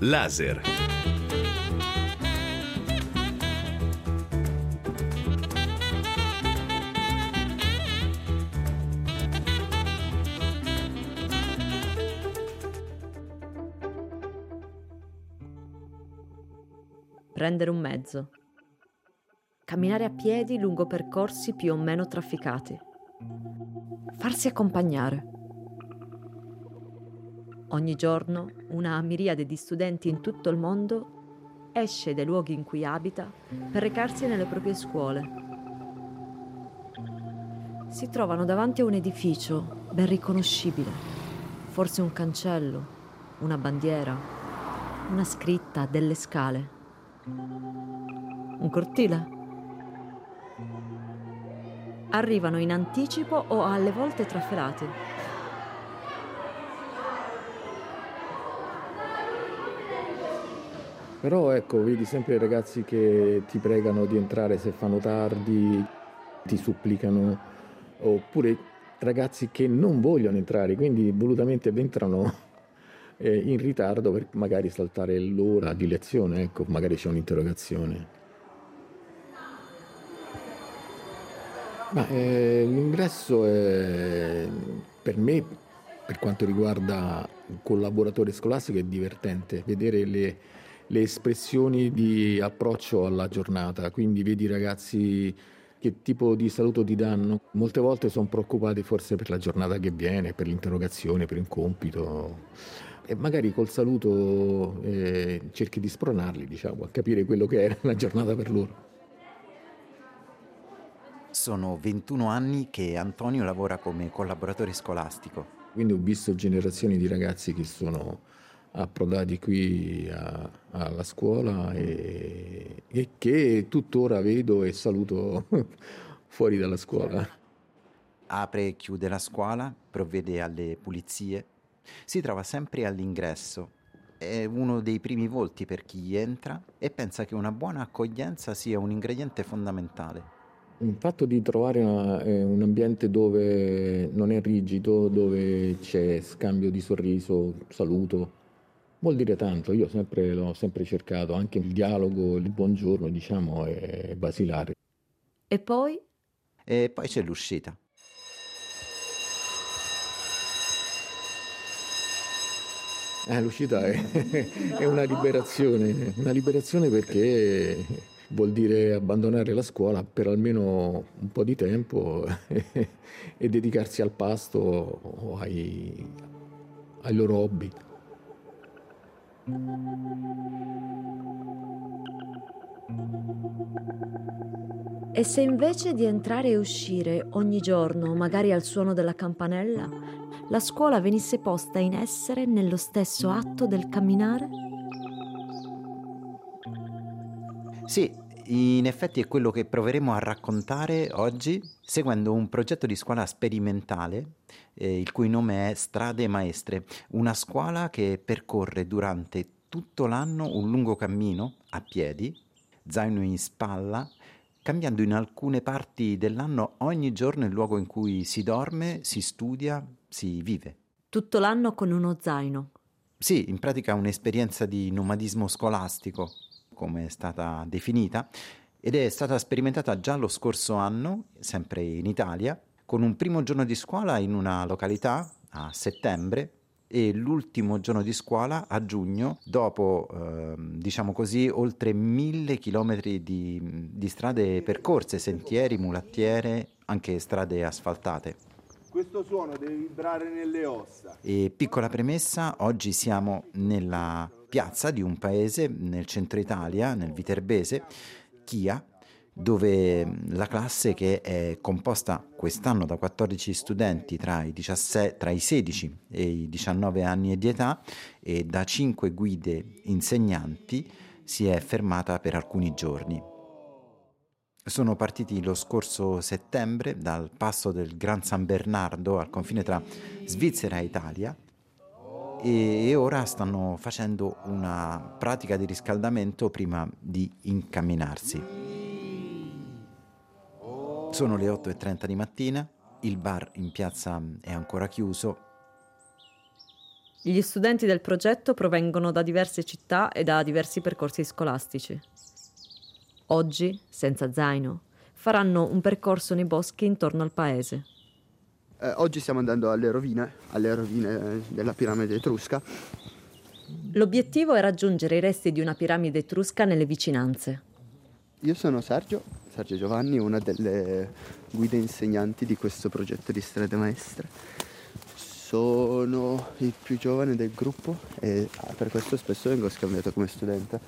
Laser. Prendere un mezzo. Camminare a piedi lungo percorsi più o meno trafficati. Farsi accompagnare. Ogni giorno una miriade di studenti in tutto il mondo esce dai luoghi in cui abita per recarsi nelle proprie scuole. Si trovano davanti a un edificio ben riconoscibile, forse un cancello, una bandiera, una scritta, delle scale. Un cortile? Arrivano in anticipo o alle volte trafelati. Però ecco, vedi sempre i ragazzi che ti pregano di entrare se fanno tardi, ti supplicano, oppure ragazzi che non vogliono entrare, quindi volutamente entrano in ritardo per magari saltare l'ora di lezione, ecco, magari c'è un'interrogazione. Ma l'ingresso è, per me, per quanto riguarda il collaboratore scolastico, è divertente vedere le espressioni di approccio alla giornata, quindi vedi i ragazzi che tipo di saluto ti danno. Molte volte sono preoccupati forse per la giornata che viene, per l'interrogazione, per un compito, e magari col saluto cerchi di spronarli, diciamo, a capire quello che è la giornata per loro. Sono 21 anni che Antonio lavora come collaboratore scolastico. Quindi ho visto generazioni di ragazzi che sono approdati qui alla scuola e che tuttora vedo e saluto fuori dalla scuola. Apre e chiude la scuola, provvede alle pulizie, si trova sempre all'ingresso. È uno dei primi volti per chi entra e pensa che una buona accoglienza sia un ingrediente fondamentale. Il fatto di trovare un ambiente dove non è rigido, dove c'è scambio di sorriso, saluto, vuol dire tanto. Io l'ho sempre cercato, anche il dialogo, il buongiorno, diciamo, è basilare. E poi? E poi c'è l'uscita. L'uscita è una liberazione perché vuol dire abbandonare la scuola per almeno un po' di tempo e dedicarsi al pasto o ai loro hobby. E se invece di entrare e uscire ogni giorno, magari al suono della campanella, la scuola venisse posta in essere nello stesso atto del camminare? Sì, in effetti è quello che proveremo a raccontare oggi seguendo un progetto di scuola sperimentale il cui nome è Strade Maestre, una scuola che percorre durante tutto l'anno un lungo cammino a piedi, zaino in spalla, cambiando in alcune parti dell'anno ogni giorno il luogo in cui si dorme, si studia, si vive. Tutto l'anno con uno zaino. Sì, in pratica un'esperienza di nomadismo scolastico, come è stata definita, ed è stata sperimentata già lo scorso anno, sempre in Italia, con un primo giorno di scuola in una località a settembre e l'ultimo giorno di scuola a giugno, dopo, diciamo così, oltre 1000 chilometri di strade percorse, sentieri, mulattiere, anche strade asfaltate. Questo suono deve vibrare nelle ossa. E piccola premessa, oggi siamo nella piazza di un paese nel centro Italia, nel Viterbese, Chia, dove la classe, che è composta quest'anno da 14 studenti tra i 16 e i 19 anni di età e da 5 guide insegnanti, si è fermata per alcuni giorni. Sono partiti lo scorso settembre dal passo del Gran San Bernardo al confine tra Svizzera e Italia e ora stanno facendo una pratica di riscaldamento prima di incamminarsi. Sono le 8:30 di mattina, il bar in piazza è ancora chiuso. Gli studenti del progetto provengono da diverse città e da diversi percorsi scolastici. Oggi, senza zaino, faranno un percorso nei boschi intorno al paese. Oggi stiamo andando alle rovine della piramide etrusca. L'obiettivo è raggiungere i resti di una piramide etrusca nelle vicinanze. Io sono Sergio Giovanni, una delle guide insegnanti di questo progetto di strade maestre. Sono il più giovane del gruppo e per questo spesso vengo scambiato come studente,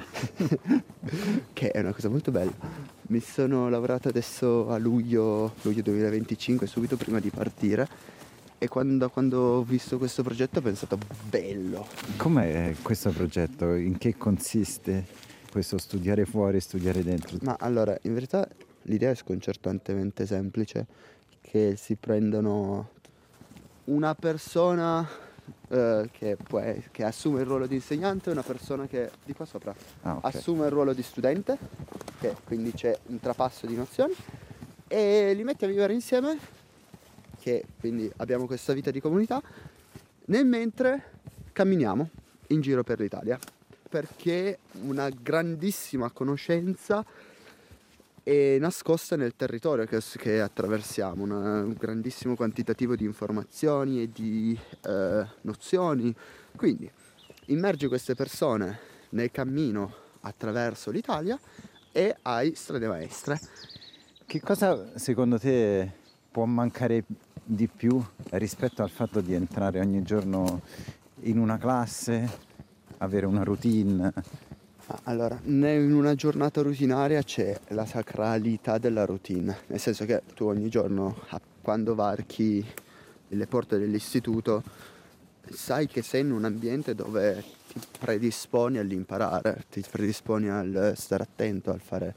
che è una cosa molto bella. Mi sono lavorato adesso a luglio 2025, subito prima di partire, e quando ho visto questo progetto ho pensato bello. Com'è questo progetto? In che consiste questo studiare fuori e studiare dentro? Ma allora, in verità l'idea è sconcertantemente semplice, che si prendono una persona che assume il ruolo di insegnante, una persona che di qua sopra assume il ruolo di studente, che quindi c'è un trapasso di nozioni, e li metti a vivere insieme, che quindi abbiamo questa vita di comunità, nel mentre camminiamo in giro per l'Italia, perché una grandissima conoscenza è nascosta nel territorio che attraversiamo, un grandissimo quantitativo di informazioni e di nozioni. Quindi immergi queste persone nel cammino attraverso l'Italia e hai strade maestre. Che cosa secondo te può mancare di più rispetto al fatto di entrare ogni giorno in una classe, avere una routine? Allora, in una giornata rutinaria c'è la sacralità della routine, nel senso che tu ogni giorno, quando varchi le porte dell'istituto, sai che sei in un ambiente dove ti predisponi all'imparare, ti predisponi al stare attento,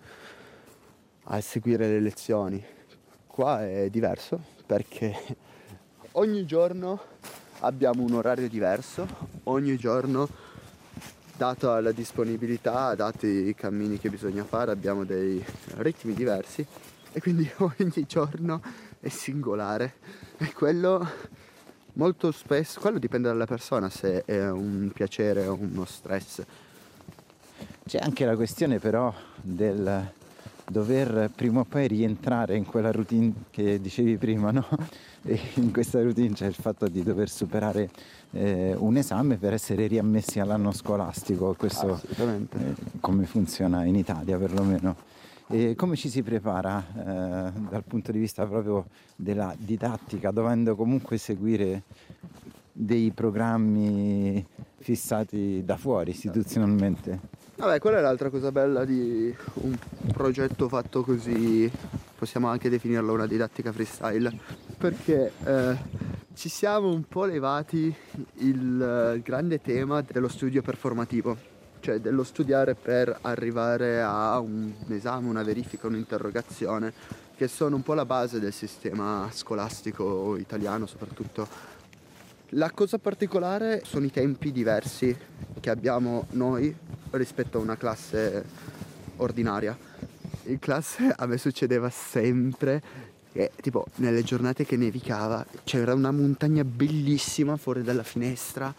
a seguire le lezioni. Qua è diverso perché ogni giorno abbiamo un orario diverso, ogni giorno, dato la disponibilità, dati i cammini che bisogna fare, abbiamo dei ritmi diversi e quindi ogni giorno è singolare, e quello molto spesso, quello dipende dalla persona se è un piacere o uno stress. C'è anche la questione però del dover prima o poi rientrare in quella routine che dicevi prima, no? E in questa routine c'è il fatto di dover superare un esame per essere riammessi all'anno scolastico. Questo come funziona in Italia perlomeno. E come ci si prepara dal punto di vista proprio della didattica, dovendo comunque seguire dei programmi fissati da fuori istituzionalmente? Vabbè, quella è l'altra cosa bella di un progetto fatto così, possiamo anche definirlo una didattica freestyle, perché ci siamo un po' levati il grande tema dello studio performativo, cioè dello studiare per arrivare a un esame, una verifica, un'interrogazione, che sono un po' la base del sistema scolastico italiano soprattutto. La cosa particolare sono i tempi diversi che abbiamo noi rispetto a una classe ordinaria. In classe a me succedeva sempre che tipo nelle giornate che nevicava c'era una montagna bellissima fuori dalla finestra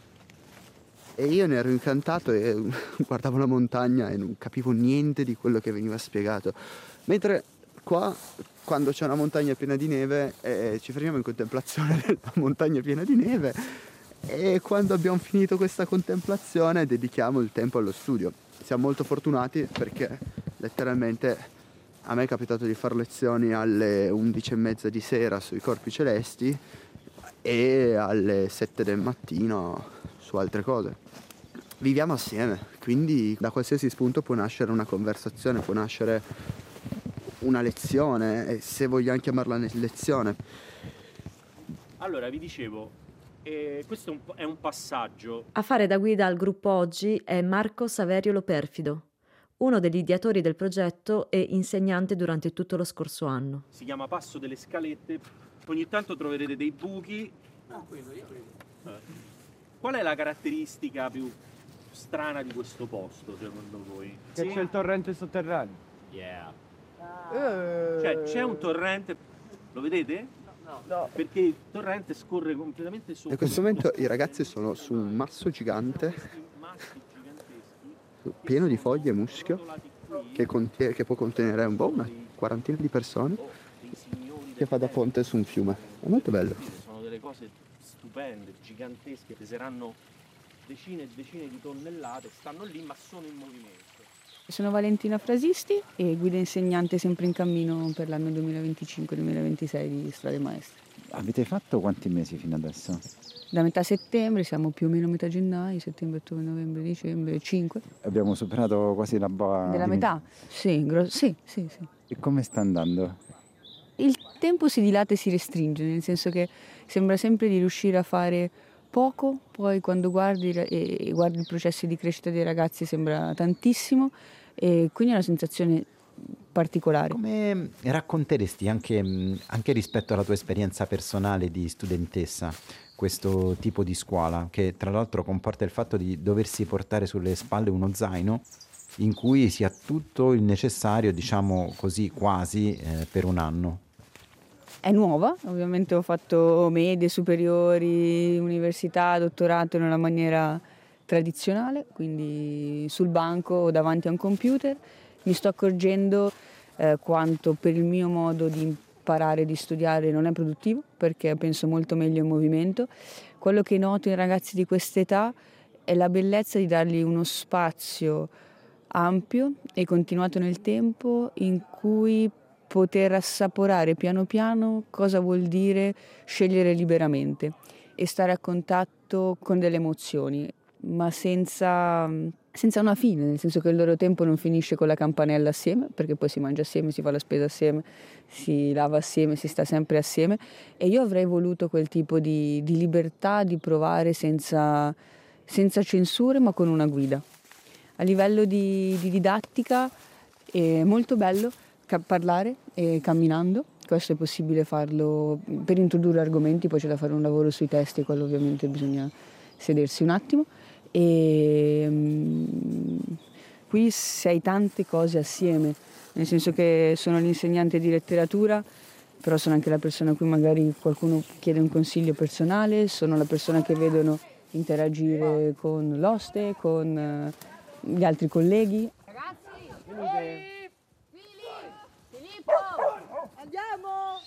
e io ne ero incantato e guardavo la montagna e non capivo niente di quello che veniva spiegato, mentre qua quando c'è una montagna piena di neve ci fermiamo in contemplazione della montagna piena di neve, e quando abbiamo finito questa contemplazione dedichiamo il tempo allo studio. Siamo molto fortunati perché letteralmente a me è capitato di fare lezioni alle 11:30 di sera sui corpi celesti e alle 7 del mattino su altre cose. Viviamo assieme, quindi da qualsiasi spunto può nascere una conversazione, può nascere una lezione, e se vogliamo chiamarla lezione. Allora, vi dicevo, questo è un passaggio. A fare da guida al gruppo oggi è Marco Saverio Loperfido, uno degli ideatori del progetto e insegnante durante tutto lo scorso anno. Si chiama Passo delle Scalette, ogni tanto troverete dei buchi. Qual è la caratteristica più strana di questo posto, secondo voi? Che c'è il torrente sotterraneo. Yeah. Cioè, c'è un torrente, lo vedete? No, perché il torrente scorre completamente sopra. In questo momento i ragazzi sono su un masso gigante pieno di foglie e muschio che può contenere una quarantina di persone, che fa da ponte su un fiume. È molto bello. Sono delle cose stupende, gigantesche, peseranno decine e decine di tonnellate, stanno lì ma sono in movimento. Sono Valentina Frasisti e guida insegnante sempre in cammino per l'anno 2025-2026 di Strade Maestre. Avete fatto quanti mesi fino adesso? Da metà settembre, siamo più o meno a metà gennaio, settembre, ottobre, novembre, dicembre, 5. Abbiamo superato quasi la boa. Della metà? Sì. E come sta andando? Il tempo si dilata e si restringe, nel senso che sembra sempre di riuscire a fare poco, poi quando guardi il processo di crescita dei ragazzi sembra tantissimo, e quindi è una sensazione particolare. Come racconteresti anche rispetto alla tua esperienza personale di studentessa questo tipo di scuola, che tra l'altro comporta il fatto di doversi portare sulle spalle uno zaino in cui si ha tutto il necessario, diciamo così, quasi per un anno? È nuova, ovviamente ho fatto medie, superiori, università, dottorato in una maniera tradizionale, quindi sul banco o davanti a un computer. Mi sto accorgendo quanto per il mio modo di imparare e di studiare non è produttivo, perché penso molto meglio in movimento. Quello che noto in ragazzi di quest'età è la bellezza di dargli uno spazio ampio e continuato nel tempo in cui poter assaporare piano piano cosa vuol dire scegliere liberamente e stare a contatto con delle emozioni, ma senza una fine, nel senso che il loro tempo non finisce con la campanella assieme, perché poi si mangia assieme, si fa la spesa assieme, si lava assieme, si sta sempre assieme, e io avrei voluto quel tipo di libertà di provare senza censure, ma con una guida. A livello di didattica è molto bello parlare camminando, questo è possibile farlo per introdurre argomenti, poi c'è da fare un lavoro sui testi, quello ovviamente bisogna sedersi un attimo. E qui sei tante cose assieme, nel senso che sono l'insegnante di letteratura, però sono anche la persona a cui magari qualcuno chiede un consiglio personale, sono la persona che vedono interagire con l'oste, con gli altri colleghi. Ragazzi, Filippo, andiamo!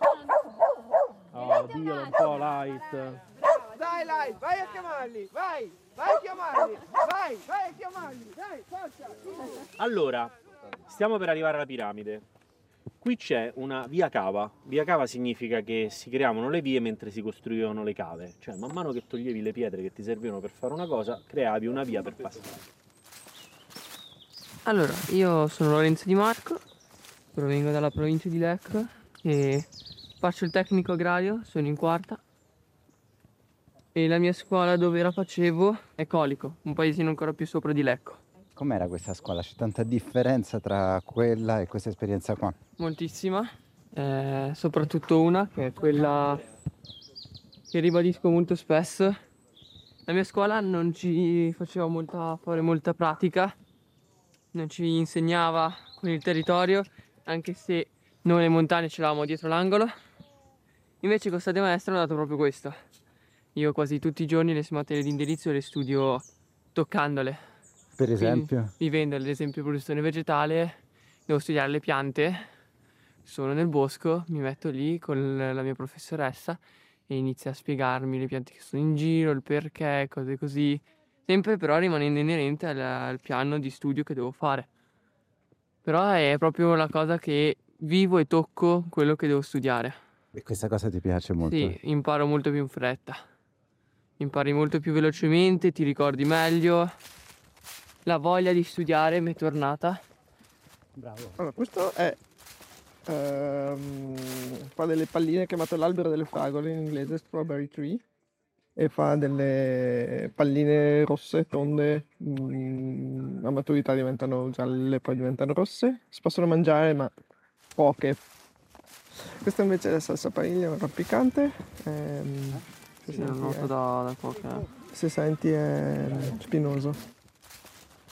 Oh, Dio, un po' light. Dai, Light, vai a chiamarli, vai a chiamarli, vai a chiamarli, dai, forza! Allora, stiamo per arrivare alla piramide. Qui c'è una via cava. Via cava significa che si creavano le vie mentre si costruivano le cave. Cioè, man mano che toglievi le pietre che ti servivano per fare una cosa, creavi una via per passare. Allora, io sono Lorenzo Di Marco, provengo dalla provincia di Lecco e faccio il tecnico agrario, sono in quarta. E la mia scuola dove la facevo è Colico, un paesino ancora più sopra di Lecco. Com'era questa scuola? C'è tanta differenza tra quella e questa esperienza qua? Moltissima, soprattutto una che è quella che ribadisco molto spesso. La mia scuola non ci faceva fare molta pratica, non ci insegnava con il territorio, anche se noi le montagne ce l'avevamo dietro l'angolo. Invece con Strade Maestre ho dato proprio questo. Io quasi tutti i giorni le materie di indirizzo le studio toccandole. Per esempio? Quindi, vivendo ad esempio produzione vegetale, devo studiare le piante, sono nel bosco, mi metto lì con la mia professoressa e inizia a spiegarmi le piante che sono in giro, il perché, cose così, sempre però rimanendo inerente al piano di studio che devo fare. Però è proprio la cosa che vivo e tocco quello che devo studiare. E questa cosa ti piace molto? Sì, imparo molto più in fretta. Impari molto più velocemente, ti ricordi meglio. La voglia di studiare mi è tornata. Bravo. Allora, questo è fa delle palline, chiamato l'albero delle fragole in inglese, strawberry tree, e fa delle palline rosse, tonde, a maturità diventano gialle, poi diventano rosse. Si possono mangiare, ma poche. Questa invece è la salsa paniglia, un piccante. Sì, lo noto da poche. Se senti è spinoso.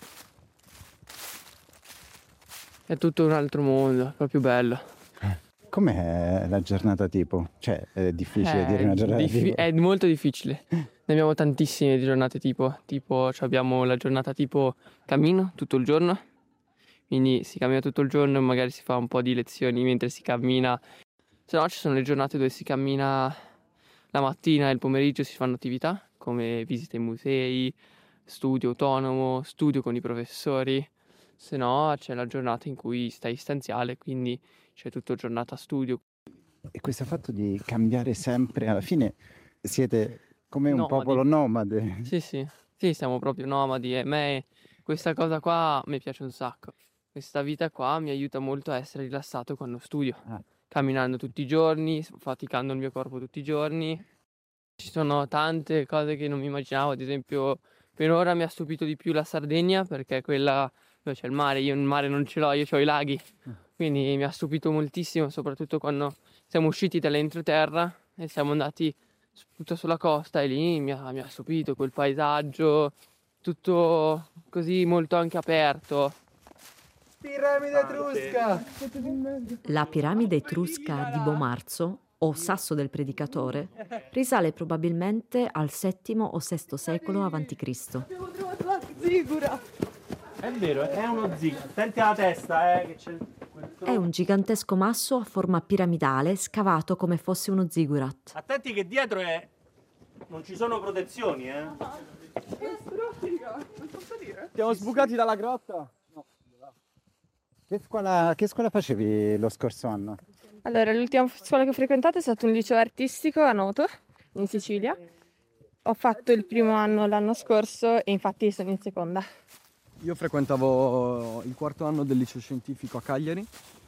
È tutto un altro mondo, è proprio bello. Com'è la giornata tipo? Cioè, è difficile dire una giornata tipo? È molto difficile. Ne abbiamo tantissime di giornate tipo. Tipo, abbiamo la giornata tipo cammino tutto il giorno. Quindi si cammina tutto il giorno e magari si fa un po' di lezioni mentre si cammina. Se no ci sono le giornate dove si cammina la mattina e il pomeriggio si fanno attività come visite ai musei, studio autonomo, studio con i professori. Se no c'è la giornata in cui stai stanziale, quindi c'è tutta giornata studio. E questo fatto di cambiare sempre, alla fine siete come un Nomadi. popolo nomade. Sì, siamo proprio nomadi e a me questa cosa qua mi piace un sacco. Questa vita qua mi aiuta molto a essere rilassato quando studio. Camminando tutti i giorni, faticando il mio corpo tutti i giorni. Ci sono tante cose che non mi immaginavo, ad esempio per ora mi ha stupito di più la Sardegna perché quella dove c'è il mare, io il mare non ce l'ho, io ho i laghi. Quindi mi ha stupito moltissimo, soprattutto quando siamo usciti dall'entroterra e siamo andati tutto sulla costa e lì mi ha stupito quel paesaggio, tutto così molto anche aperto. Piramide etrusca! La piramide etrusca di Bomarzo, o Sasso del Predicatore, risale probabilmente al VII o VI secolo a.C. Abbiamo trovato la zigura! È vero, è uno ziguro. Attenti alla testa, che c'è È un gigantesco masso a forma piramidale scavato come fosse uno zigurat. Attenti che dietro non ci sono protezioni, Siamo sbucati dalla grotta. No. Che scuola facevi lo scorso anno? Allora, l'ultima scuola che ho frequentato è stato un liceo artistico a Noto, in Sicilia. Ho fatto il primo anno l'anno scorso e infatti sono in seconda. Io frequentavo il quarto anno del liceo scientifico a Cagliari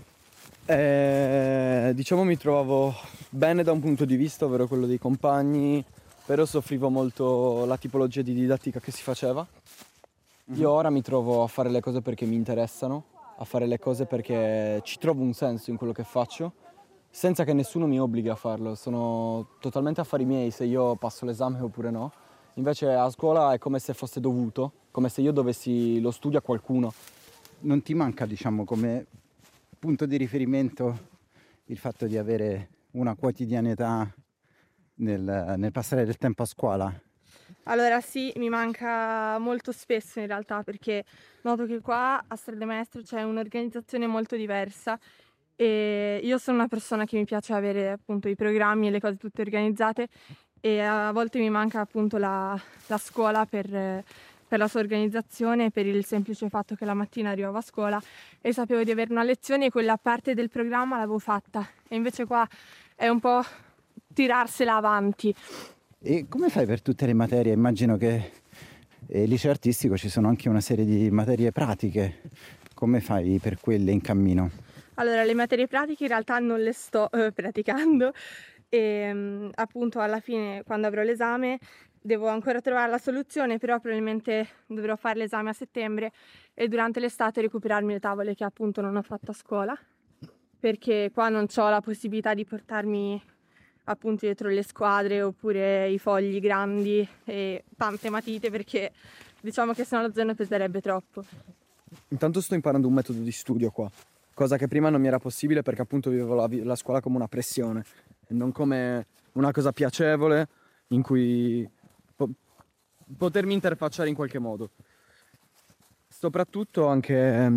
e diciamo mi trovavo bene da un punto di vista, ovvero quello dei compagni, però soffrivo molto la tipologia di didattica che si faceva. Io ora mi trovo a fare le cose perché mi interessano, a fare le cose perché ci trovo un senso in quello che faccio, senza che nessuno mi obblighi a farlo. Sono totalmente affari miei se io passo l'esame oppure no. Invece a scuola è come se fosse dovuto, come se io dovessi lo studio a qualcuno. Non ti manca, diciamo, come punto di riferimento il fatto di avere una quotidianità nel passare del tempo a scuola? Allora sì, mi manca molto spesso in realtà perché noto che qua a Strade Maestre c'è un'organizzazione molto diversa e io sono una persona che mi piace avere appunto i programmi e le cose tutte organizzate e a volte mi manca appunto la scuola per la sua organizzazione, per il semplice fatto che la mattina arrivavo a scuola e sapevo di avere una lezione e quella parte del programma l'avevo fatta e invece qua è un po' tirarsela avanti. E come fai per tutte le materie? Immagino che al liceo artistico ci sono anche una serie di materie pratiche. Come fai per quelle in cammino? Allora, le materie pratiche in realtà non le sto praticando e appunto alla fine quando avrò l'esame devo ancora trovare la soluzione, però probabilmente dovrò fare l'esame a settembre e durante l'estate recuperarmi le tavole che appunto non ho fatto a scuola, perché qua non ho la possibilità di portarmi appunto dietro le squadre oppure i fogli grandi e tante matite, perché diciamo che sennò lo zaino peserebbe troppo. Intanto sto imparando un metodo di studio qua, cosa che prima non mi era possibile perché appunto vivevo la scuola come una pressione e non come una cosa piacevole in cui potermi interfacciare in qualche modo. Soprattutto anche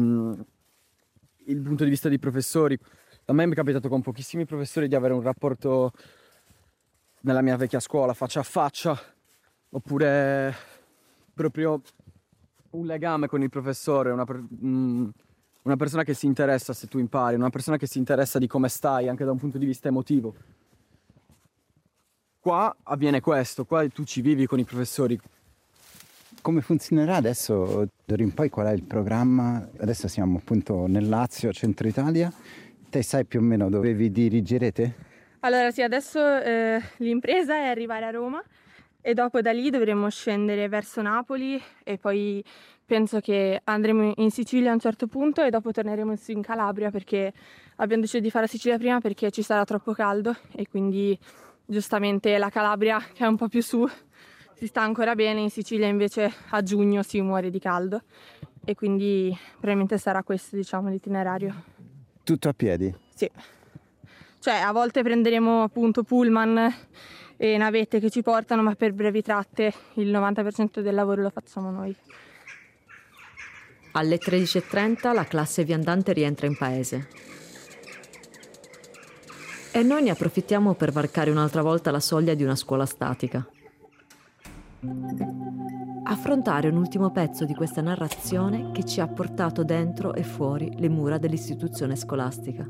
il punto di vista dei professori. A me mi è capitato con pochissimi professori di avere un rapporto nella mia vecchia scuola faccia a faccia, oppure proprio un legame con il professore, una persona che si interessa se tu impari, una persona che si interessa di come stai anche da un punto di vista emotivo. Qua avviene questo, qua tu ci vivi con i professori. Come funzionerà adesso, d'ora in poi, qual è il programma? Adesso siamo appunto nel Lazio, centro Italia. Te sai più o meno dove vi dirigerete? Allora sì, adesso l'impresa è arrivare a Roma e dopo da lì dovremo scendere verso Napoli e poi penso che andremo in Sicilia a un certo punto e dopo torneremo su in Calabria perché abbiamo deciso di fare la Sicilia prima perché ci sarà troppo caldo e quindi giustamente la Calabria, che è un po' più su, si sta ancora bene, in Sicilia invece a giugno si muore di caldo e quindi probabilmente sarà questo, diciamo, l'itinerario. Tutto a piedi? Sì. Cioè a volte prenderemo appunto pullman e navette che ci portano, ma per brevi tratte il 90% del lavoro lo facciamo noi. Alle 13:30 la classe viandante rientra in paese. E noi ne approfittiamo per varcare un'altra volta la soglia di una scuola statica. Affrontare un ultimo pezzo di questa narrazione che ci ha portato dentro e fuori le mura dell'istituzione scolastica.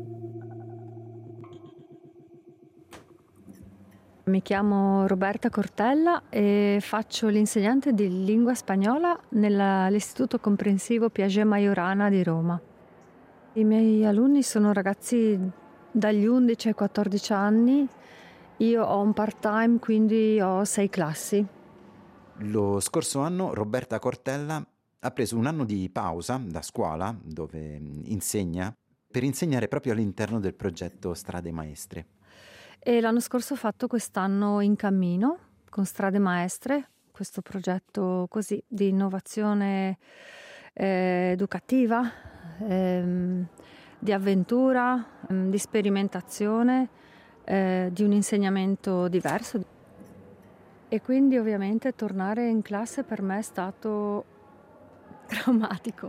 Mi chiamo Roberta Cortella e faccio l'insegnante di lingua spagnola nell'Istituto Comprensivo Piaget Majorana di Roma. I miei alunni sono ragazzi dagli 11 ai 14 anni. Io ho un part-time, quindi ho 6 classi. Lo scorso anno Roberta Cortella ha preso un anno di pausa da scuola, dove insegna, per insegnare proprio all'interno del progetto Strade Maestre. E l'anno scorso ho fatto quest'anno In Cammino con Strade Maestre, questo progetto così di innovazione educativa, di avventura, di sperimentazione, di un insegnamento diverso. E quindi ovviamente tornare in classe per me è stato traumatico.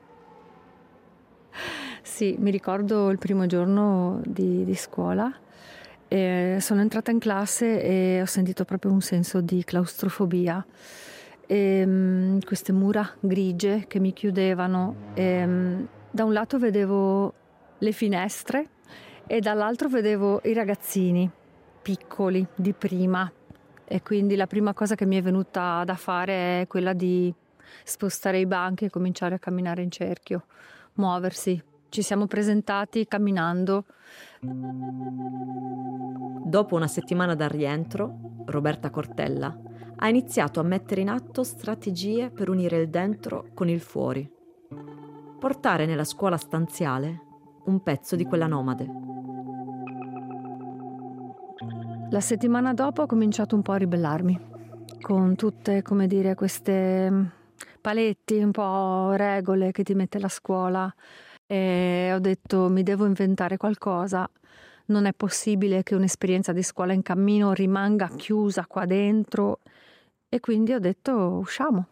Sì, mi ricordo il primo giorno di scuola. Sono entrata in classe e ho sentito proprio un senso di claustrofobia. Queste mura grigie che mi chiudevano. Da un lato vedevo le finestre e dall'altro vedevo i ragazzini piccoli di prima. E quindi la prima cosa che mi è venuta da fare è quella di spostare i banchi e cominciare a camminare in cerchio, muoversi. Ci siamo presentati camminando. Dopo una settimana dal rientro, Roberta Cortella ha iniziato a mettere in atto strategie per unire il dentro con il fuori. Portare nella scuola stanziale un pezzo di quella nomade. La settimana dopo ho cominciato un po' a ribellarmi con tutte, come dire, queste paletti, un po' regole che ti mette la scuola. E ho detto mi devo inventare qualcosa, non è possibile che un'esperienza di scuola in cammino rimanga chiusa qua dentro, e quindi ho detto usciamo.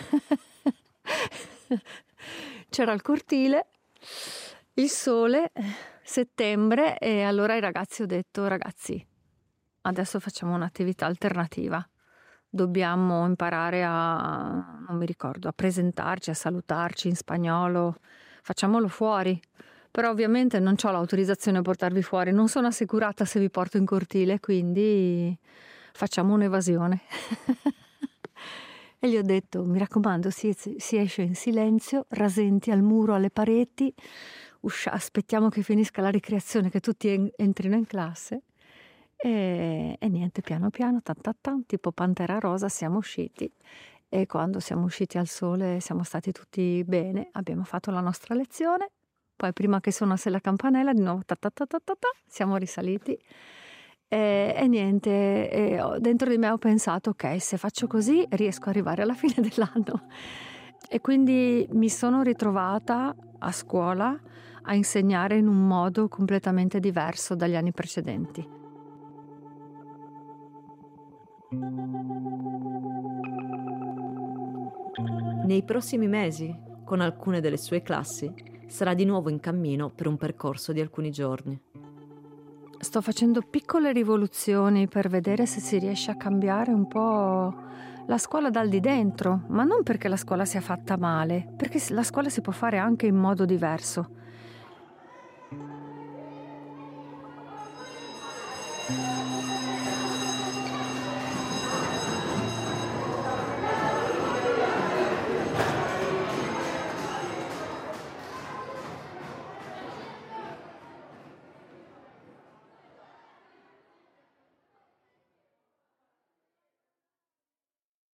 C'era il cortile, il sole, settembre, e allora ai ragazzi ho detto ragazzi, adesso facciamo un'attività alternativa, dobbiamo imparare non mi ricordo, a presentarci, a salutarci in spagnolo. Facciamolo fuori, però ovviamente non ho l'autorizzazione a portarvi fuori, non sono assicurata se vi porto in cortile, quindi facciamo un'evasione. E gli ho detto, mi raccomando, si esce in silenzio, rasenti al muro, alle pareti, aspettiamo che finisca la ricreazione, che tutti entrino in classe, e niente, piano piano, tipo Pantera Rosa, siamo usciti. E quando siamo usciti al sole siamo stati tutti bene, abbiamo fatto la nostra lezione, poi prima che suonasse la campanella di nuovo siamo risaliti e niente, dentro di me ho pensato ok, se faccio così riesco ad arrivare alla fine dell'anno. E quindi mi sono ritrovata a scuola a insegnare in un modo completamente diverso dagli anni precedenti. Nei prossimi mesi, con alcune delle sue classi, sarà di nuovo in cammino per un percorso di alcuni giorni. Sto facendo piccole rivoluzioni per vedere se si riesce a cambiare un po' la scuola dal di dentro, ma non perché la scuola sia fatta male, perché la scuola si può fare anche in modo diverso.